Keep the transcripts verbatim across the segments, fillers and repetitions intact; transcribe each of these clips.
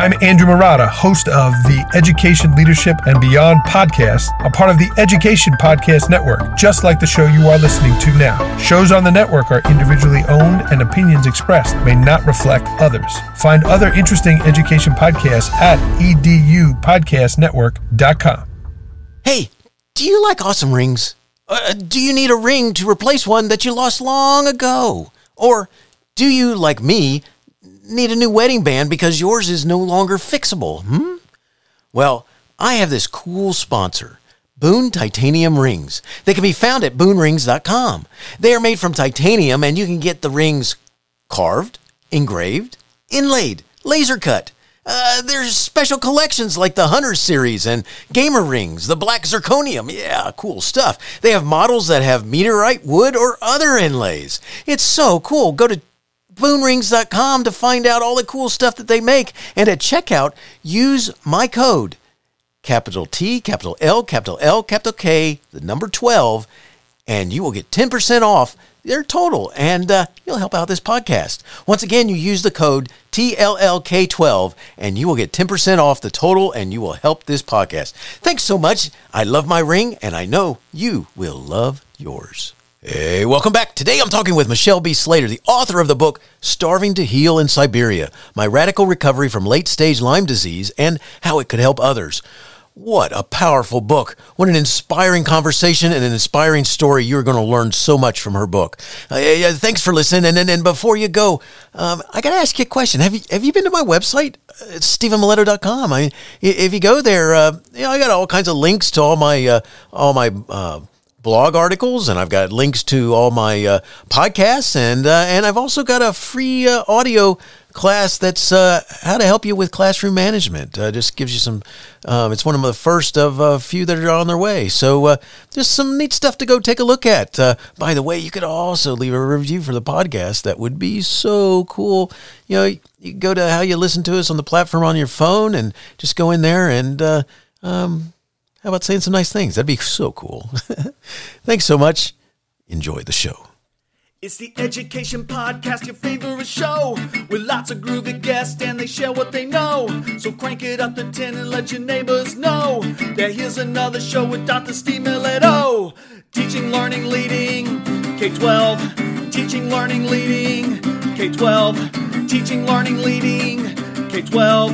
I'm Andrew Marotta, host of the Education, Leadership, and Beyond podcast, a part of the Education Podcast Network, just like the show you are listening to now. Shows on the network are individually owned and opinions expressed may not reflect others. Find other interesting education podcasts at e d u podcast network dot com. Hey, do you like awesome rings? Uh, do you need a ring to replace one that you lost long ago? Or do you, like me, need a new wedding band because yours is no longer fixable? Hmm? Well, I have this cool sponsor, Boone Titanium Rings. They can be found at boone rings dot com. They are made from titanium, and you can get the rings carved, engraved, inlaid, laser cut. Uh, there's special collections like the Hunter series and Gamer Rings, the Black Zirconium. Yeah, cool stuff. They have models that have meteorite, wood, or other inlays. It's so cool. Go to boone rings dot com to find out all the cool stuff that they make. And at checkout, use my code, capital T, capital L, capital L, capital K, the number twelve, and you will get ten percent off their total, and uh, you'll help out this podcast. Once again, you use the code T L L K twelve, and you will get ten percent off the total, and you will help this podcast. Thanks so much. I love my ring, and I know you will love yours. Hey, welcome back. Today I'm talking with Michelle B. Slater, the author of the book, Starving to Heal in Siberia, My Radical Recovery from Late-Stage Lyme Disease and How It Could Help Others. What a powerful book. What an inspiring conversation and an inspiring story. You're going to learn so much from her book. Uh, yeah, thanks for listening. And, and, and before you go, um, I got to ask you a question. Have you have you been to my website? It's stephen miletto dot com. I mean, if you go there, uh, you know, I got all kinds of links to all my uh, all my uh, blog articles, and I've got links to all my uh, podcasts, and uh, and I've also got a free uh, audio class that's uh, how to help you with classroom management. Uh, just gives you some, um, it's one of the first of a few that are on their way. So uh, just some neat stuff to go take a look at. Uh, by the way, you could also leave a review for the podcast. That would be so cool. You know, you go to how you listen to us on the platform on your phone and just go in there and uh, um, how about saying some nice things? That'd be so cool. Thanks so much. Enjoy the show. It's the Education Podcast, your favorite show, with lots of groovy guests and they share what they know. So crank it up to ten and let your neighbors know that here's another show with Doctor Steve Miletto. Teaching, learning, leading, K twelve. Teaching, learning, leading, K twelve. Teaching, learning, leading, K twelve.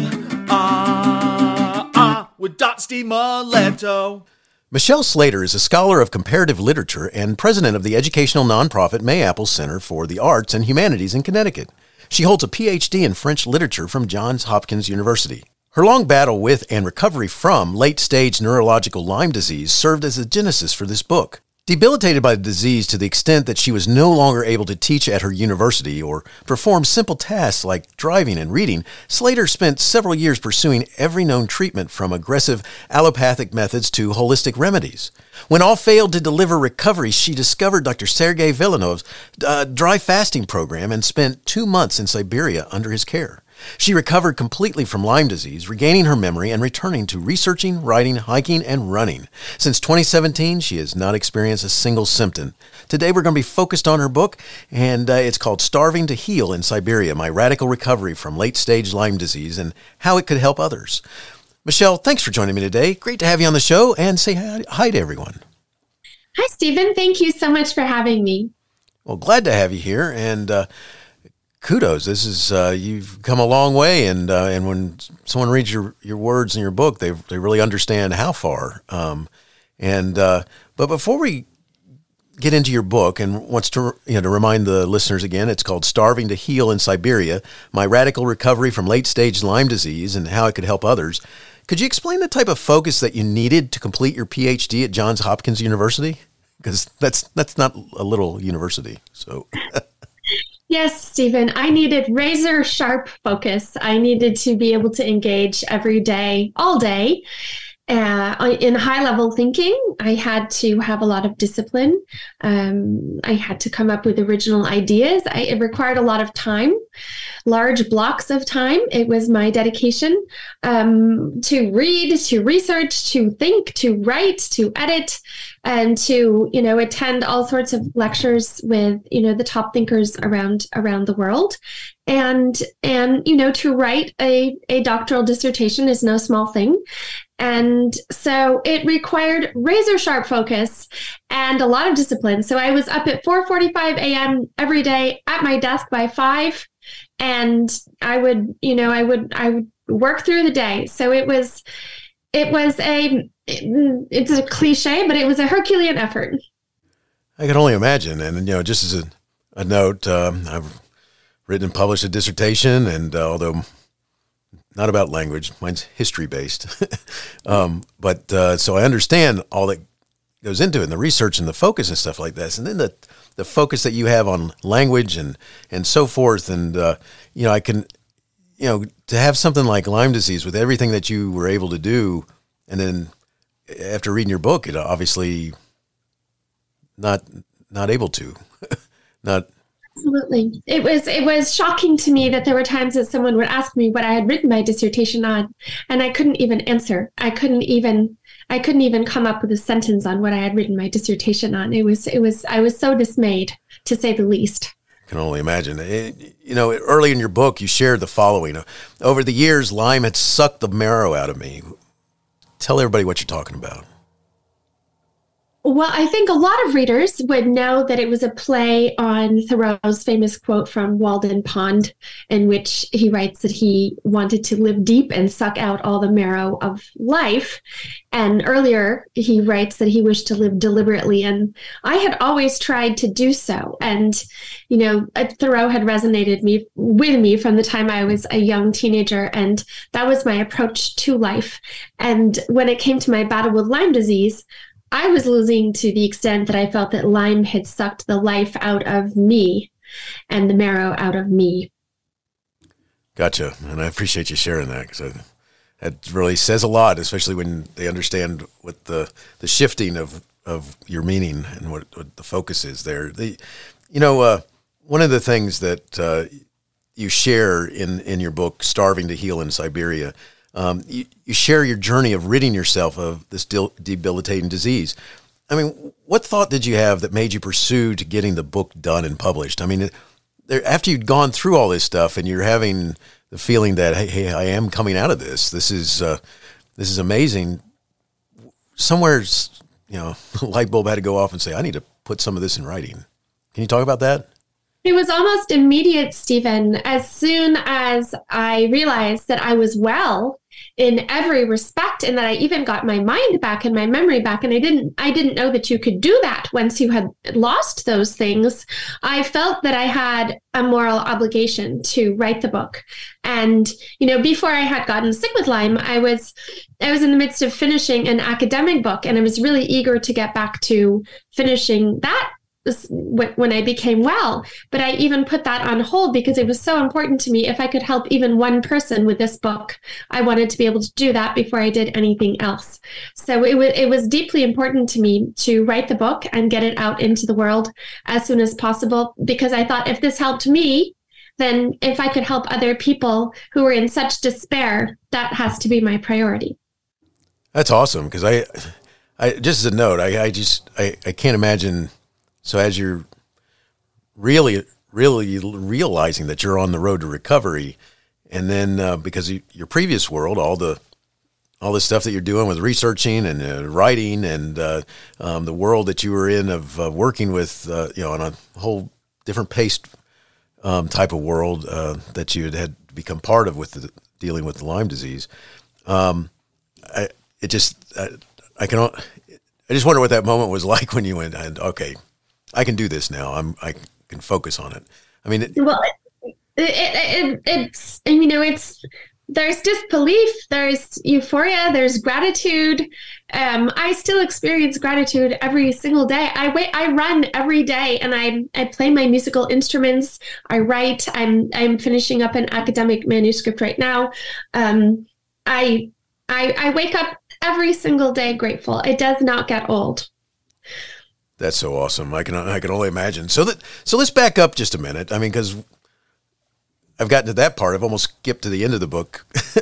Ah, ah, with Doctor Steve Miletto. Michelle Slater is a scholar of comparative literature and president of the educational nonprofit Mayapple Center for the Arts and Humanities in Connecticut. She holds a P H D in French literature from Johns Hopkins University. Her long battle with and recovery from late-stage neurological Lyme disease served as the genesis for this book. Debilitated by the disease to the extent that she was no longer able to teach at her university or perform simple tasks like driving and reading, Slater spent several years pursuing every known treatment from aggressive allopathic methods to holistic remedies. When all failed to deliver recovery, she discovered Doctor Sergei Velenov's uh, dry fasting program and spent two months in Siberia under his care. She recovered completely from Lyme disease, regaining her memory and returning to researching, writing, hiking, and running. Since twenty seventeen, she has not experienced a single symptom. Today, we're going to be focused on her book, and uh, it's called Starving to Heal in Siberia, My Radical Recovery from Late-Stage Lyme Disease and How It Could Help Others. Michelle, thanks for joining me today. Great to have you on the show, and say hi, hi to everyone. Hi, Stephen. Thank you so much for having me. Well, glad to have you here, and uh, kudos. This is uh, you've come a long way, and uh, and when someone reads your, your words in your book, they they really understand how far. Um, and uh, but before we get into your book, and wants to you know to remind the listeners again, it's called Starving to Heal in Siberia: My Radical Recovery from Late Stage Lyme Disease and How It Could Help Others. Could you explain the type of focus that you needed to complete your P H D at Johns Hopkins University? Because that's that's not a little university. So. Yes, Stephen, I needed razor sharp focus. I needed to be able to engage every day, all day. Uh, in high level thinking, I had to have a lot of discipline. Um, I had to come up with original ideas. I, it required a lot of time, large blocks of time. It was my dedication um, to read, to research, to think, to write, to edit, and to, you know, attend all sorts of lectures with, you know, the top thinkers around around the world. And, and you know, to write a, a doctoral dissertation is no small thing. And so it required razor sharp focus and a lot of discipline. So I was up at four forty-five a.m. every day at my desk by five. And I would, you know, I would, I would work through the day. So it was, it was a, it, it's a cliche, but it was a Herculean effort. I can only imagine. And, you know, just as a, a note, um, I've written and published a dissertation, and uh, although not about language, mine's history based. um, but uh, so I understand all that goes into it, and the research and the focus and stuff like this. And then the the focus that you have on language and, and so forth. And, uh, you know, I can, you know, to have something like Lyme disease with everything that you were able to do. And then after reading your book, it obviously not, not able to, not. Absolutely. It was it was shocking to me that there were times that someone would ask me what I had written my dissertation on, and I couldn't even answer. I couldn't even I couldn't even come up with a sentence on what I had written my dissertation on. It was it was I was so dismayed, to say the least. I can only imagine. It, you know, early in your book, you shared the following. Over the years, Lyme had sucked the marrow out of me. Tell everybody what you're talking about. Well, I think a lot of readers would know that it was a play on Thoreau's famous quote from Walden Pond, in which he writes that he wanted to live deep and suck out all the marrow of life. And earlier, he writes that he wished to live deliberately. And I had always tried to do so. And, you know, Thoreau had resonated me with me from the time I was a young teenager. And that was my approach to life. And when it came to my battle with Lyme disease, I was losing to the extent that I felt that Lyme had sucked the life out of me and the marrow out of me. Gotcha. And I appreciate you sharing that, because that really says a lot, especially when they understand what the, the shifting of, of your meaning and what, what the focus is there. The, you know, uh, one of the things that uh, you share in, in your book, Starving to Heal in Siberia, Um, you, you share your journey of ridding yourself of this de- debilitating disease. I mean, what thought did you have that made you pursue to getting the book done and published? I mean, there, after you'd gone through all this stuff and you're having the feeling that, hey, hey I am coming out of this. This is uh, this is amazing. Somewhere's, you know, a light bulb had to go off and say, I need to put some of this in writing. Can you talk about that? It was almost immediate, Stephen. As soon as I realized that I was well in every respect, and that I even got my mind back and my memory back, and I didn't I didn't know that you could do that once you had lost those things, I felt that I had a moral obligation to write the book. And, you know, before I had gotten sick with Lyme, I was I was in the midst of finishing an academic book, and I was really eager to get back to finishing that when I became well. But I even put that on hold because it was so important to me. If I could help even one person with this book, I wanted to be able to do that before I did anything else. So it was it was deeply important to me to write the book and get it out into the world as soon as possible, because I thought if this helped me, then if I could help other people who were in such despair, that has to be my priority. That's awesome, because I, I just as a note, I, I just I, I can't imagine. So as you're really, really realizing that you're on the road to recovery, and then uh, because of your previous world, all the all the stuff that you're doing with researching and uh, writing, and uh, um, the world that you were in of uh, working with, uh, you know, on a whole different paced um, type of world uh, that you had, had become part of with the, dealing with the Lyme disease. Um, I, it just, I, I can, I just wonder what that moment was like when you went, and okay, I can do this now. I'm, I can focus on it. I mean, it, well, it, it, it, it's, and you know, it's, there's disbelief, there's euphoria, there's gratitude. Um, I still experience gratitude every single day. I wait, I run every day, and I, I play my musical instruments. I write. I'm, I'm finishing up an academic manuscript right now. Um, I, I, I wake up every single day grateful. It does not get old. That's so awesome. I can I can only imagine. So that so let's back up just a minute. I mean, because I've gotten to that part. I've almost skipped to the end of the book.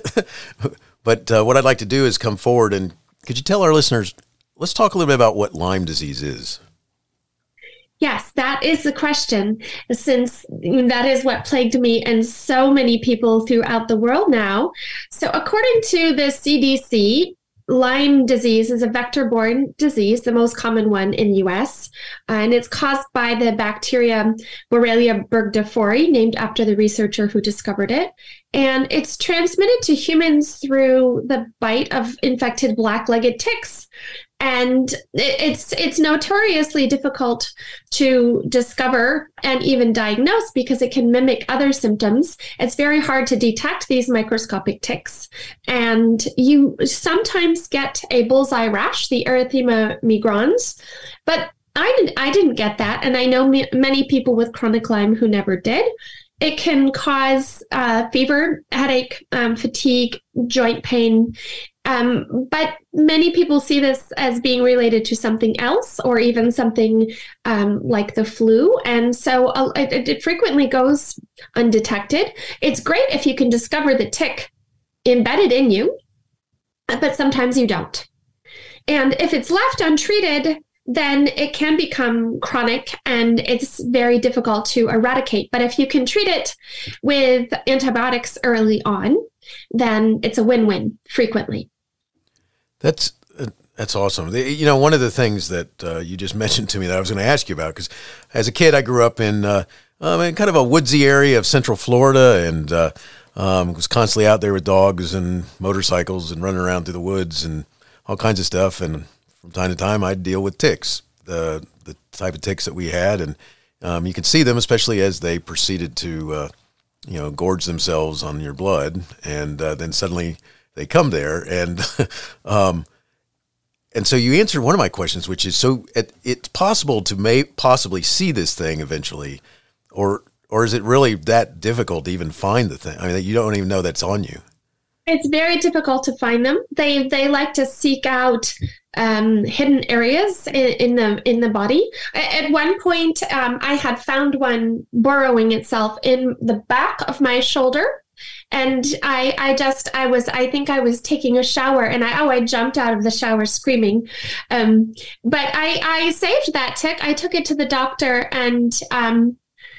But uh, what I'd like to do is come forward and could you tell our listeners, let's talk a little bit about what Lyme disease is. Yes, that is the question, since that is what plagued me and so many people throughout the world now. So according to the C D C, Lyme disease is a vector-borne disease, the most common one in the U S, and it's caused by the bacteria Borrelia burgdorferi, named after the researcher who discovered it. And it's transmitted to humans through the bite of infected black-legged ticks. And it's it's notoriously difficult to discover and even diagnose because it can mimic other symptoms. It's very hard to detect these microscopic ticks. And you sometimes get a bullseye rash, the erythema migrans, but I didn't, I didn't get that. And I know m- many people with chronic Lyme who never did. It can cause uh, fever, headache, um, fatigue, joint pain. Um, but many people see this as being related to something else or even something um, like the flu. And so uh, it, it frequently goes undetected. It's great if you can discover the tick embedded in you, but sometimes you don't. And if it's left untreated, then it can become chronic and it's very difficult to eradicate. But if you can treat it with antibiotics early on, then it's a win-win frequently. That's uh, that's awesome. The, you know, one of the things that uh, you just mentioned to me that I was going to ask you about, because as a kid, I grew up in, uh, um, in kind of a woodsy area of Central Florida and uh, um, was constantly out there with dogs and motorcycles and running around through the woods and all kinds of stuff. And from time to time, I'd deal with ticks, the the type of ticks that we had. And um, you could see them, especially as they proceeded to, uh, you know, gorge themselves on your blood. And uh, then suddenly they come there. And um, and so you answered one of my questions, which is, so it, it's possible to may possibly see this thing eventually, or or is it really that difficult to even find the thing? I mean, you don't even know that's on you. It's very difficult to find them. They they like to seek out um, hidden areas in, in the in the body. At one point, um, I had found one burrowing itself in the back of my shoulder, and I I just I was I think I was taking a shower, and I oh I jumped out of the shower screaming, um, but I I saved that tick. I took it to the doctor and. Um,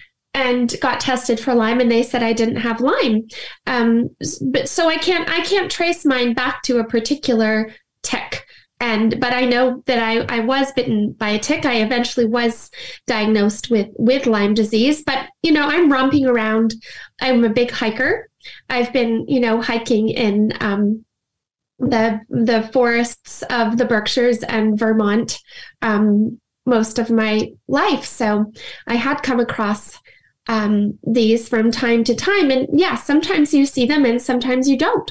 and got tested for Lyme, and they said I didn't have Lyme. Um, but so I can't, I can't trace mine back to a particular tick. And, but I know that I, I was bitten by a tick. I eventually was diagnosed with, with Lyme disease, but, you know, I'm romping around. I'm a big hiker. I've been, you know, hiking in, um, the, the forests of the Berkshires and Vermont, um, most of my life. So I had come across Um, these from time to time. And yeah, sometimes you see them and sometimes you don't.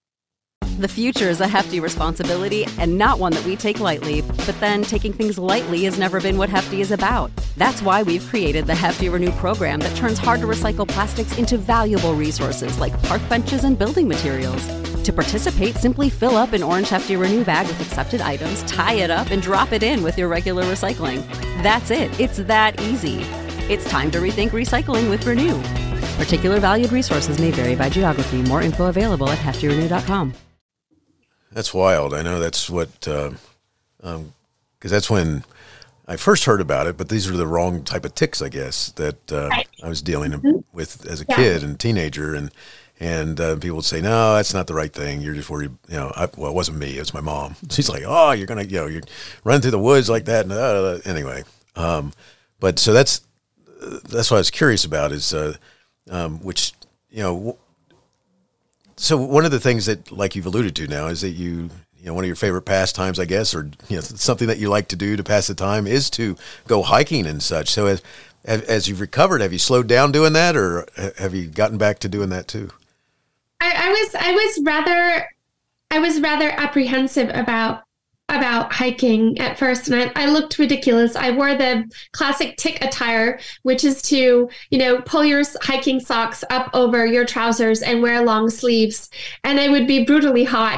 The future is a hefty responsibility and not one that we take lightly. But then taking things lightly has never been what Hefty is about. That's why we've created the Hefty Renew program that turns hard to recycle plastics into valuable resources like park benches and building materials. To participate, simply fill up an orange Hefty Renew bag with accepted items, tie it up, and drop it in with your regular recycling. That's it. It's that easy. It's time to rethink recycling with Renew. Particular valued resources may vary by geography. More info available at hefty renew dot com. That's wild. I know that's what, because uh, um, that's when I first heard about it, but these are the wrong type of ticks, I guess, that uh, Right. I was dealing Mhm. with as a Yeah. kid and teenager. And and uh, people would say, no, that's not the right thing. You're just worried. You know, I, well, it wasn't me. It was my mom. She's like, oh, you're going to, you know, you're running through the woods like that. And uh, anyway, um, but so that's, that's what I was curious about is, uh, um, which, you know, w- so one of the things that, like you've alluded to now, is that you, you know, one of your favorite pastimes, I guess, or, you know, something that you like to do to pass the time is to go hiking and such. So as, as you've recovered, have you slowed down doing that, or have you gotten back to doing that too? I, I was I was rather I was rather apprehensive about about hiking at first, and I, I looked ridiculous. I wore the classic tick attire, which is to, you know, pull your hiking socks up over your trousers and wear long sleeves. And I would be brutally hot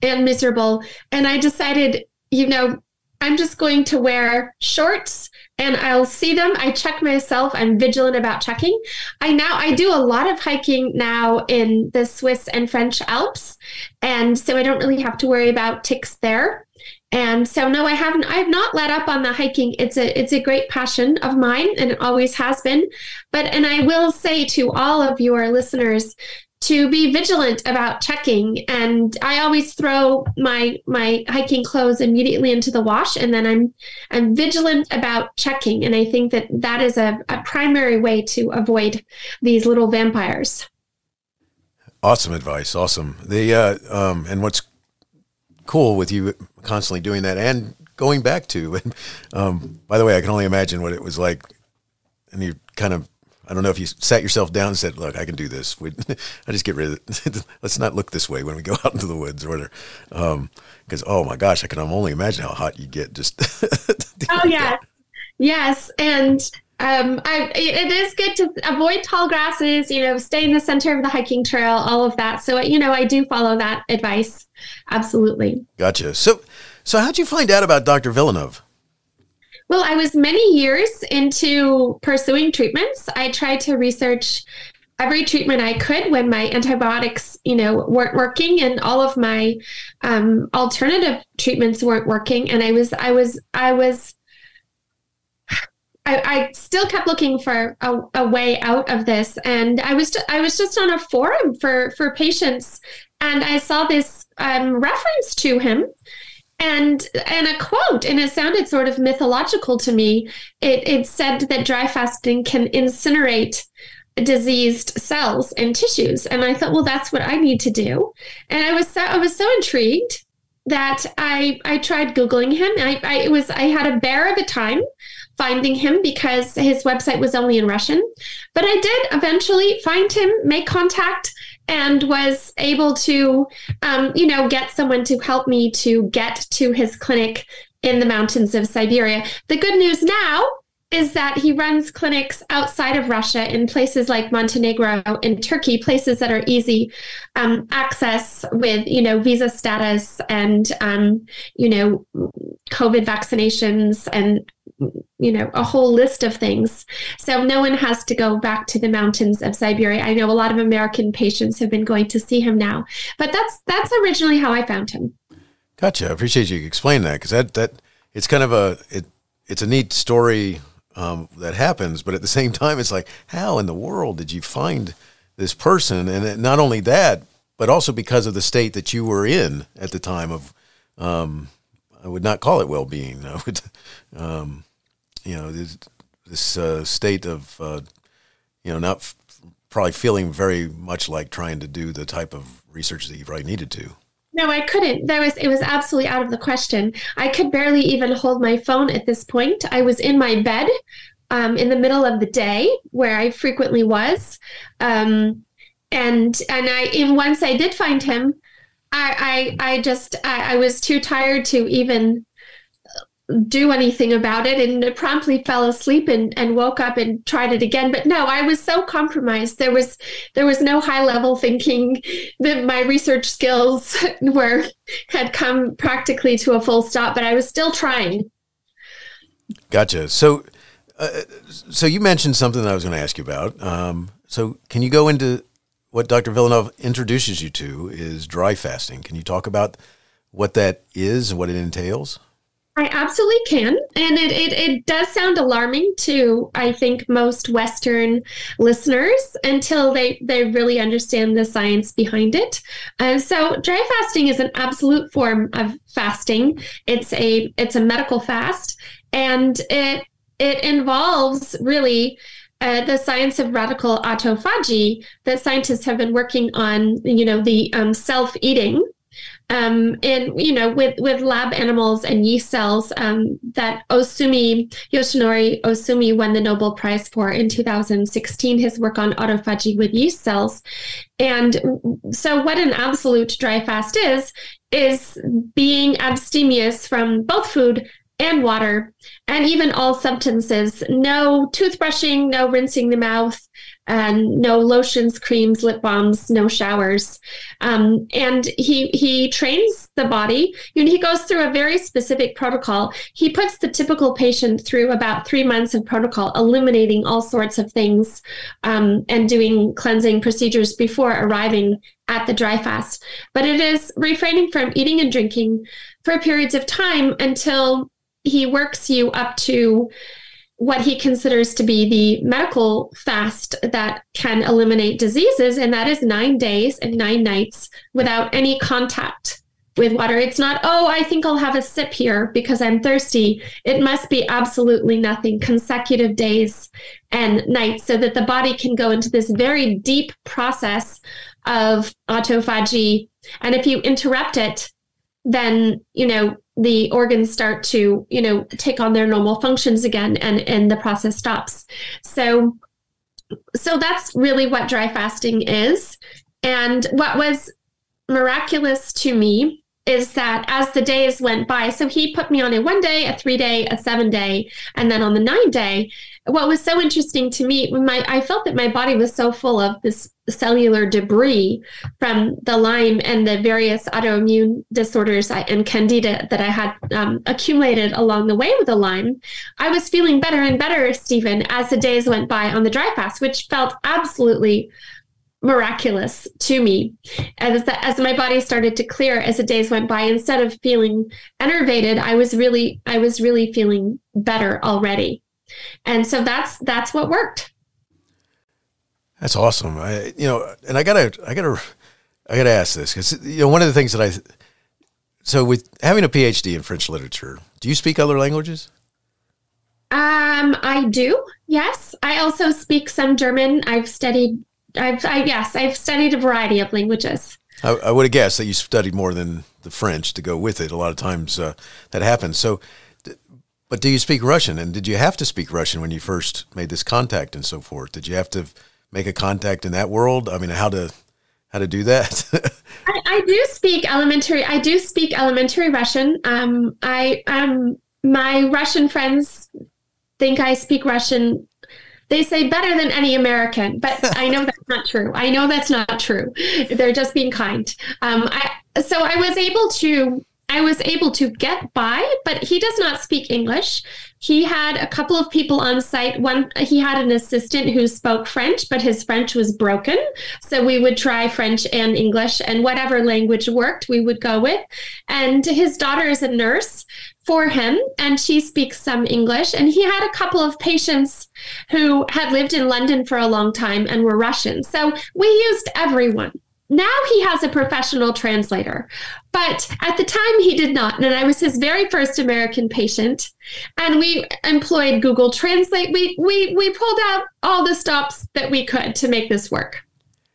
and miserable. And I decided, you know, I'm just going to wear shorts and I'll see them. I check myself. I'm vigilant about checking. I now, I do a lot of hiking now in the Swiss and French Alps. And so I don't really have to worry about ticks there. And so, no, I haven't, I've not let up on the hiking. It's a, it's a great passion of mine, and it always has been. But, and I will say to all of your listeners to be vigilant about checking. And I always throw my, my hiking clothes immediately into the wash, and then I'm, I'm vigilant about checking. And I think that that is a, a primary way to avoid these little vampires. Awesome advice. Awesome. The, uh, um, and what's cool with you constantly doing that and going back to, um, by the way, I can only imagine what it was like. And you kind of, I don't know if you sat yourself down and said, look, I can do this. We, I just get rid of it. Let's not look this way when we go out into the woods or whatever. Um, cause oh my gosh, I can only imagine how hot you get. Just, oh yeah. Yes. And, um, I, it is good to avoid tall grasses, you know, stay in the center of the hiking trail, all of that. So, you know, I do follow that advice. Absolutely. Gotcha. So, so how'd you find out about Doctor Villeneuve? Well, I was many years into pursuing treatments. I tried to research every treatment I could when my antibiotics, you know, weren't working, and all of my um, alternative treatments weren't working. And I was, I was, I was, I, I still kept looking for a, a way out of this. And I was, I was just on a forum for, for patients, and I saw this um, reference to him. And and a quote, and it sounded sort of mythological to me. It, it said that dry fasting can incinerate diseased cells and tissues. And I thought, well, that's what I need to do. And I was so I was so intrigued that I I tried Googling him. I, I it was I had a bear of a time finding him because his website was only in Russian. But I did eventually find him, make contact, and was able to, um, you know, get someone to help me to get to his clinic in the mountains of Siberia. The good news now is that he runs clinics outside of Russia in places like Montenegro and Turkey, places that are easy um, access with, you know, visa status and, um, you know, COVID vaccinations and, you know, a whole list of things. So no one has to go back to the mountains of Siberia. I know a lot of American patients have been going to see him now, but that's that's originally how I found him. Gotcha. I appreciate you explaining that, because that that it's kind of a it it's a neat story um, that happens, but at the same time, it's like, how in the world did you find this person? And not only that, but also because of the state that you were in at the time of, um, I would not call it well-being. I would. Um, you know, this, this uh, state of, uh, you know, not f- probably feeling very much like trying to do the type of research that you probably needed to. No, I couldn't. There was, it was absolutely out of the question. I could barely even hold my phone at this point. I was in my bed um, in the middle of the day, where I frequently was. Um, and, and I, and once I did find him, I, I, I just, I, I was too tired to even do anything about it, and promptly fell asleep and, and woke up and tried it again. But no, I was so compromised. There was there was no high level thinking. That my research skills were had come practically to a full stop, but I was still trying. Gotcha. So, uh, so you mentioned something that I was going to ask you about. Um, so can you go into what Doctor Villeneuve introduces you to is dry fasting? Can you talk about what that is and what it entails? I absolutely can. And it, it, it does sound alarming to, I think, most Western listeners until they, they really understand the science behind it. Uh, so dry fasting is an absolute form of fasting. It's a it's a medical fast, and it it involves really Uh, the science of radical autophagy that scientists have been working on, you know, the um, self-eating. Um, and, you know, with, with lab animals and yeast cells um, that Osumi, Yoshinori Osumi won the Nobel Prize for in two thousand sixteen, his work on autophagy with yeast cells. And so what an absolute dry fast is, is being abstemious from both food and water, and even all substances. No toothbrushing, no rinsing the mouth, and no lotions, creams, lip balms, no showers. Um, and he he trains the body. You know, he goes through a very specific protocol. He puts the typical patient through about three months of protocol, eliminating all sorts of things um, and doing cleansing procedures before arriving at the dry fast. But it is refraining from eating and drinking for periods of time until he works you up to what he considers to be the medical fast that can eliminate diseases, and that is nine days and nine nights without any contact with water. It's not, oh, I think I'll have a sip here because I'm thirsty. It must be absolutely nothing, consecutive days and nights, so that the body can go into this very deep process of autophagy. And if you interrupt it, then, you know, the organs start to, you know, take on their normal functions again, and, and the process stops. So, so that's really what dry fasting is. And what was miraculous to me is that as the days went by, so he put me on a one day, a three day, a seven day, and then on the nine day, what was so interesting to me, my I felt that my body was so full of this cellular debris from the Lyme and the various autoimmune disorders and candida that I had um, accumulated along the way with the Lyme. I was feeling better and better, Stephen, as the days went by on the dry fast, which felt absolutely miraculous to me. As, the, as my body started to clear as the days went by, instead of feeling enervated, I was really, I was really feeling better already. And so that's, that's what worked. That's awesome. I, you know, and I gotta, I gotta, I gotta ask this because, you know, one of the things that I, so with having a P H D in French literature, do you speak other languages? Um, I do. Yes. I also speak some German. I've studied, I've, I, yes, I've studied a variety of languages. I, I would have guessed that you studied more than the French to go with it. A lot of times uh, that happens. So, but do you speak Russian? And did you have to speak Russian when you first made this contact and so forth? Did you have to make a contact in that world? I mean, how to how to do that? I, I do speak elementary. I do speak elementary Russian. Um, I um, my Russian friends think I speak Russian. They say better than any American, but I know that's not true. I know that's not true. They're just being kind. Um, I so I was able to. I was able to get by, but he does not speak English. He had a couple of people on site. One, he had an assistant who spoke French, but his French was broken. So we would try French and English, and whatever language worked, we would go with. And his daughter is a nurse for him, and she speaks some English. And he had a couple of patients who had lived in London for a long time and were Russian. So we used everyone. Now he has a professional translator, but at the time he did not. And I was his very first American patient, and we employed Google Translate. We we we pulled out all the stops that we could to make this work.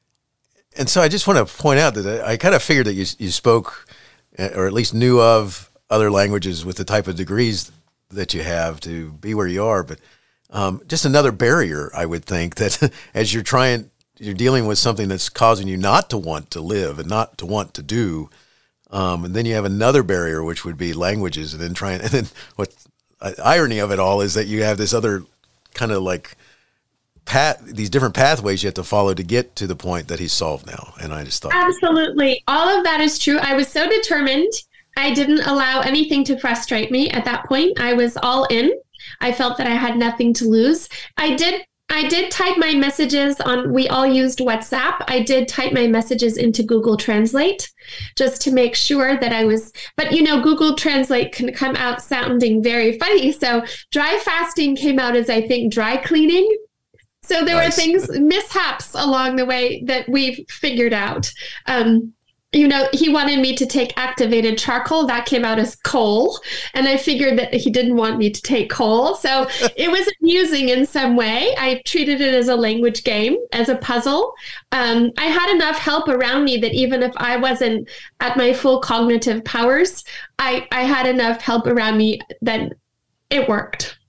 And so I just want to point out that I, I kind of figured that you you spoke, or at least knew of, other languages with the type of degrees that you have to be where you are. But um, just another barrier, I would think, that as you're trying. You're dealing with something that's causing you not to want to live and not to want to do. Um, and then you have another barrier, which would be languages. And then trying, and then what uh, irony of it all is that you have this other kind of like path, these different pathways you have to follow to get to the point that he's solved now. And I just thought. Absolutely. All of that is true. I was so determined. I didn't allow anything to frustrate me at that point. I was all in. I felt that I had nothing to lose. I did I did type my messages on, we all used WhatsApp. I did type my messages into Google Translate just to make sure that I was, but you know, Google Translate can come out sounding very funny. So dry fasting came out as, I think, dry cleaning. So there nice. were things, mishaps along the way that we've figured out. Um, You know, he wanted me to take activated charcoal. That came out as coal. And I figured that he didn't want me to take coal. So it was amusing in some way. I treated it as a language game, as a puzzle. Um, I had enough help around me that even if I wasn't at my full cognitive powers, I, I had enough help around me that it worked.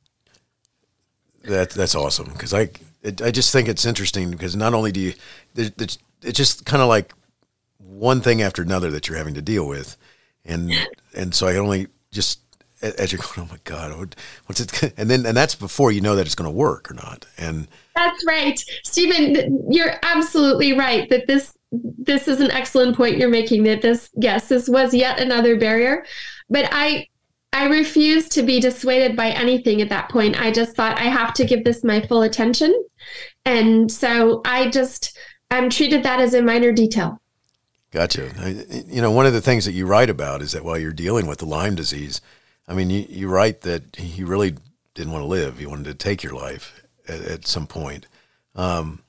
That, that's awesome. Because I, it, I just think it's interesting because not only do you, it's, it's just kind of like, one thing after another that you're having to deal with. And, and so I can only just as you're going, oh my God, what's it? And then, and that's before you know that it's going to work or not. And that's right, Stephen. You're absolutely right that this this is an excellent point you're making. That this, yes, this was yet another barrier, but I I refused to be dissuaded by anything at that point. I just thought I have to give this my full attention, and so I just um, treated that as a minor detail. Gotcha. You know, one of the things that you write about is that while you're dealing with the Lyme disease, I mean, you, you write that you really didn't want to live. You wanted to take your life at, at some point. Um,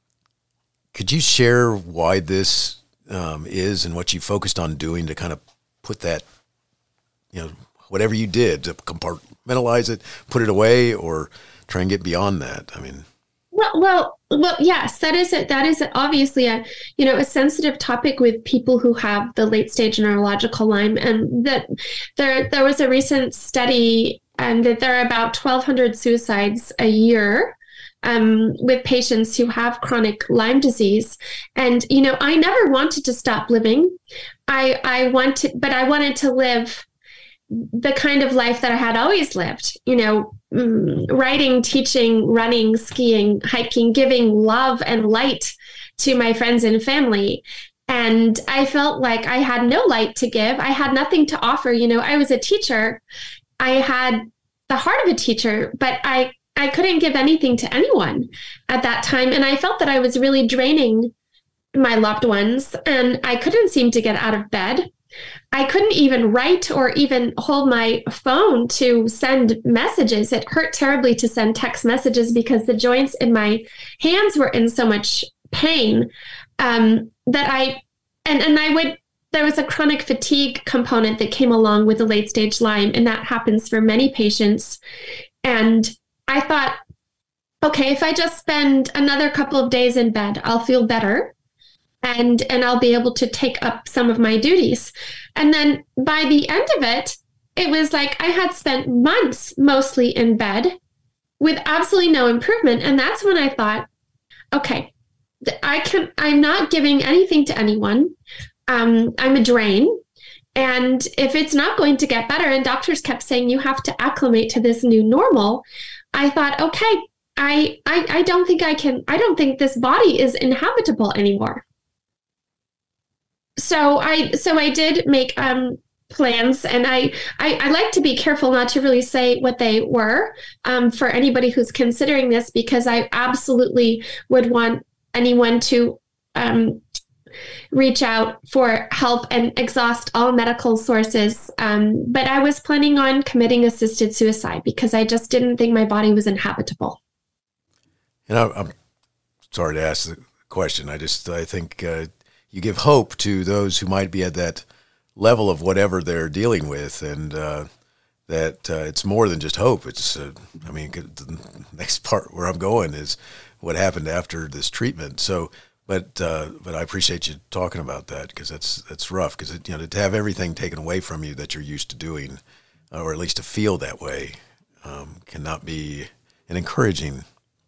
could you share why this um, is and what you focused on doing to kind of put that, you know, whatever you did to compartmentalize it, put it away, or try and get beyond that? I mean, well, well, well, yes, that is a, that is obviously a, you know, a sensitive topic with people who have the late stage neurological Lyme, and that there there was a recent study, and that there are about twelve hundred suicides a year um, with patients who have chronic Lyme disease. And you know, I never wanted to stop living. I I wanted, but I wanted to live the kind of life that I had always lived, you know, mm, writing, teaching, running, skiing, hiking, giving love and light to my friends and family. And I felt like I had no light to give. I had nothing to offer. You know, I was a teacher. I had the heart of a teacher, but I, I couldn't give anything to anyone at that time. And I felt that I was really draining my loved ones, and I couldn't seem to get out of bed. I couldn't even write or even hold my phone to send messages. It hurt terribly to send text messages because the joints in my hands were in so much pain um, that I, and, and I would, there was a chronic fatigue component that came along with the late stage Lyme, and that happens for many patients. And I thought, okay, if I just spend another couple of days in bed, I'll feel better. And and I'll be able to take up some of my duties. And then by the end of it, it was like I had spent months mostly in bed with absolutely no improvement. And that's when I thought, okay, I can, I'm not giving anything to anyone. Um, I'm a drain. And if it's not going to get better, and doctors kept saying you have to acclimate to this new normal, I thought, okay, I I, I don't think I can, I don't think this body is inhabitable anymore. So I so I did make um, plans, and I, I I like to be careful not to really say what they were um, for anybody who's considering this, because I absolutely would want anyone to um, reach out for help and exhaust all medical sources. Um, but I was planning on committing assisted suicide because I just didn't think my body was inhabitable. You know, I'm sorry to ask the question. I just I think. Uh, You give hope to those who might be at that level of whatever they're dealing with, and uh, that uh, it's more than just hope. It's, uh, I mean, the next part where I'm going is what happened after this treatment. So, but uh, but I appreciate you talking about that, because that's that's rough. Because you know, to have everything taken away from you that you're used to doing, or at least to feel that way, um, cannot be an encouraging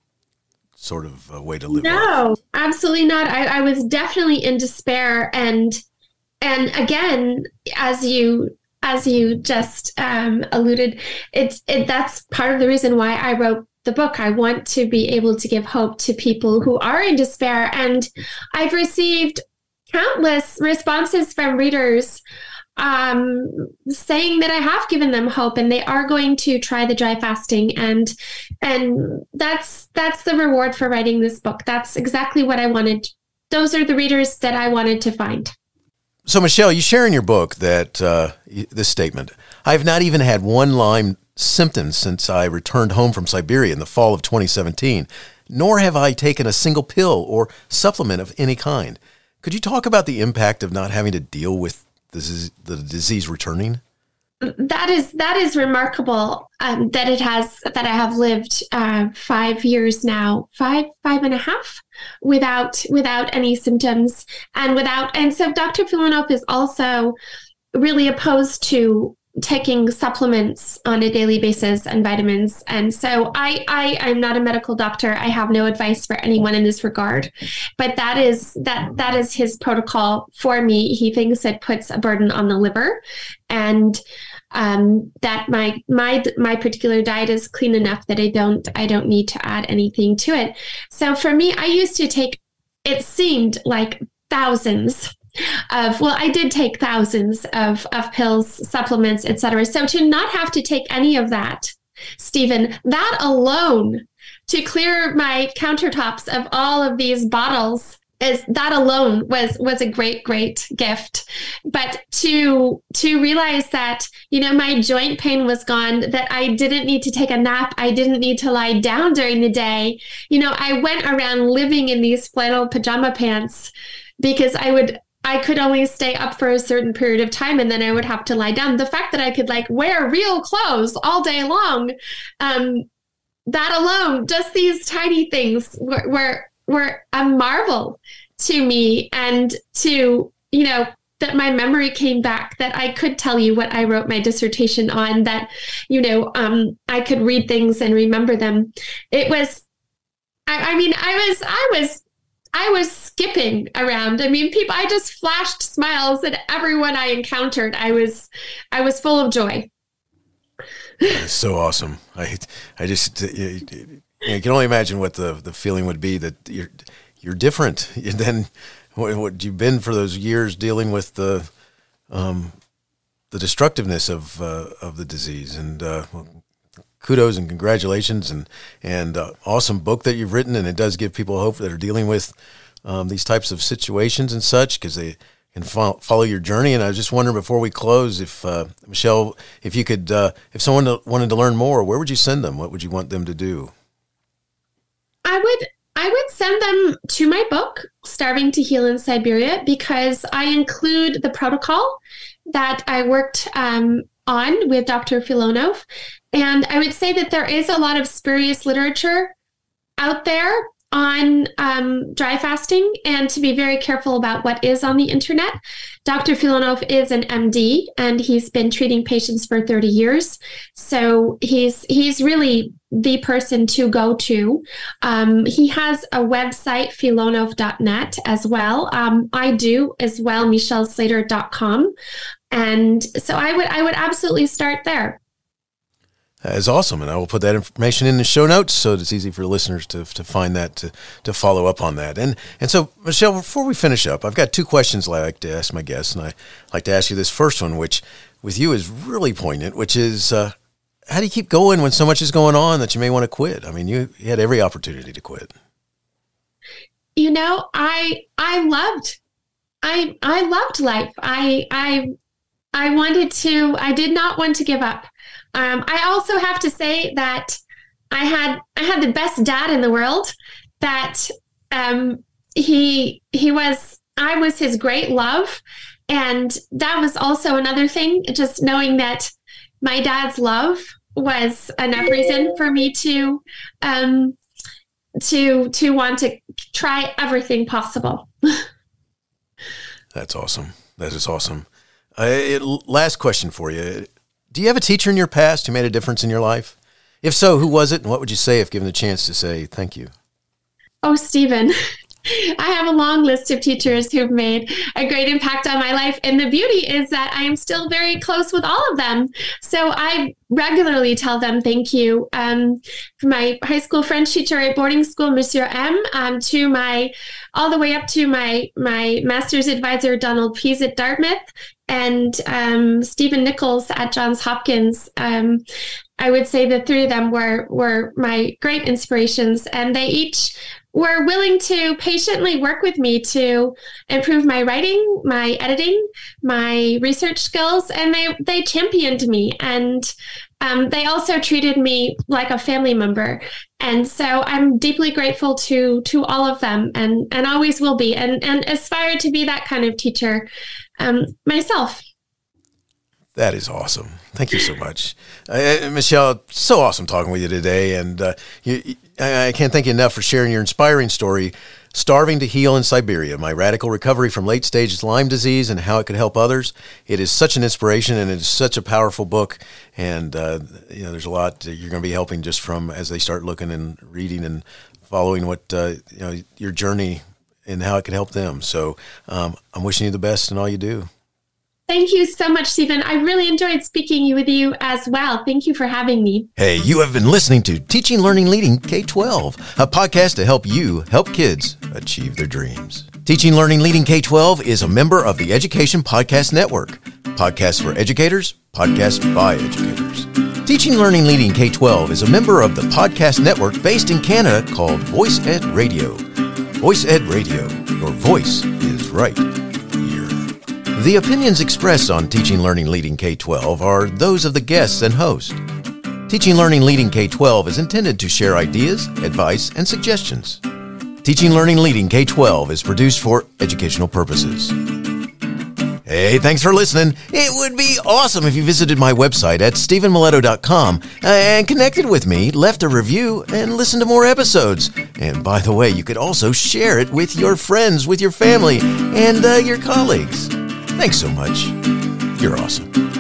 sort of a way to live. No, life. Absolutely not. I, I was definitely in despair, and and again, as you as you just um, alluded, it's it, that's part of the reason why I wrote the book. I want to be able to give hope to people who are in despair, and I've received countless responses from readers um, saying that I have given them hope, and they are going to try the dry fasting. And, and that's, that's the reward for writing this book. That's exactly what I wanted. Those are the readers that I wanted to find. So Michelle, you share in your book that, uh, this statement, I have not even had one Lyme symptom since I returned home from Siberia in the fall of twenty seventeen, nor have I taken a single pill or supplement of any kind. Could you talk about the impact of not having to deal with This is the disease returning? That is that is remarkable. Um, that it has that I have lived uh, five years now, five five and a half, without without any symptoms, and without. And so, Doctor Filanov is also really opposed to taking supplements on a daily basis and vitamins. And so I, I, I'm not a medical doctor. I have no advice for anyone in this regard, but that is, that, that is his protocol for me. He thinks it puts a burden on the liver. And um, that my my my particular diet is clean enough that I don't I don't need to add anything to it. So for me, I used to take, it seemed like thousands of, well, I did take thousands of, of pills, supplements, et cetera. So to not have to take any of that, Stephen, that alone, to clear my countertops of all of these bottles, is that alone was was a great, great gift. But to to realize that, you know, my joint pain was gone, that I didn't need to take a nap, I didn't need to lie down during the day. You know, I went around living in these flannel pajama pants because I would I could only stay up for a certain period of time and then I would have to lie down. The fact that I could like wear real clothes all day long, um, that alone, just these tiny things were, were were a marvel to me, and to, you know, that my memory came back, that I could tell you what I wrote my dissertation on, that, you know, um, I could read things and remember them. It was, I, I mean, I was, I was, I was skipping around. I mean, people, I just flashed smiles at everyone I encountered. I was, I was full of joy. That's so awesome. I, I just, you, you can only imagine what the, the feeling would be, that you're, you're different than what, what you've been for those years dealing with the, um, the destructiveness of, uh, of the disease. And, uh, well, kudos and congratulations, and, and, uh, awesome book that you've written. And it does give people hope that are dealing with, um, these types of situations and such, because they can fo- follow your journey. And I was just wondering, before we close, if, uh, Michelle, if you could, uh, if someone wanted to learn more, where would you send them? What would you want them to do? I would I would send them to my book, Starving to Heal in Siberia, because I include the protocol that I worked um, on with Doctor Filonov. And I would say that there is a lot of spurious literature out there on um, dry fasting, and to be very careful about what is on the internet. Doctor Filonov is an M D, and he's been treating patients for thirty years. So he's he's really the person to go to. Um, he has a website, filonov dot net, as well. Um, I do as well, michelle slater dot com. And so I would I would absolutely start there. That is awesome, and I will put that information in the show notes so it's easy for listeners to to find that, to to follow up on that. And and so, Michelle, before we finish up, I've got two questions I like to ask my guests, and I like to ask you this first one, which with you is really poignant, which is, uh, how do you keep going when so much is going on that you may want to quit? I mean, you, you had every opportunity to quit. You know, I I loved, I I loved life. I I I wanted to. I did not want to give up. Um, I also have to say that I had I had the best dad in the world. That um, he he was I was his great love, and that was also another thing. Just knowing that my dad's love was enough reason for me to um, to to want to try everything possible. That's awesome. That is awesome. Uh, it, last question for you. Do you have a teacher in your past who made a difference in your life? If so, who was it, and what would you say if given the chance to say thank you? Oh, Stephen, I have a long list of teachers who've made a great impact on my life. And the beauty is that I am still very close with all of them. So I regularly tell them thank you. Um, from my high school French teacher at boarding school, Monsieur M, um, to my, all the way up to my, my master's advisor, Donald Pease at Dartmouth, and um, Stephen Nichols at Johns Hopkins. Um, I would say the three of them were were my great inspirations, and they each were willing to patiently work with me to improve my writing, my editing, my research skills, and they they championed me, and um, they also treated me like a family member. And so I'm deeply grateful to to all of them, and and always will be, and and aspire to be that kind of teacher um, myself. That is awesome. Thank you so much. Uh, Michelle, so awesome talking with you today. And uh, you, I, I can't thank you enough for sharing your inspiring story, Starving to Heal in Siberia, my radical recovery from late-stage Lyme disease and how it could help others. It is such an inspiration, and it is such a powerful book. And uh, you know, there's a lot that you're going to be helping just from as they start looking and reading and following what uh, you know, your journey and how it can help them. So um, I'm wishing you the best in all you do. Thank you so much, Stephen. I really enjoyed speaking with you as well. Thank you for having me. Hey, you have been listening to Teaching, Learning, Leading K twelve, a podcast to help you help kids achieve their dreams. Teaching, Learning, Leading K twelve is a member of the Education Podcast Network. Podcasts for educators, podcasts by educators. Teaching, Learning, Leading K twelve is a member of the podcast network based in Canada called VoiceEd Radio. VoiceEd Radio, your voice is right here. The opinions expressed on Teaching, Learning, Leading K twelve are those of the guests and host. Teaching, Learning, Leading K twelve is intended to share ideas, advice, and suggestions. Teaching, Learning, Leading K twelve is produced for educational purposes. Hey, thanks for listening. It would be awesome if you visited my website at stephen miletto dot com and connected with me, left a review, and listened to more episodes. And by the way, you could also share it with your friends, with your family, and uh, your colleagues. Thanks so much. You're awesome.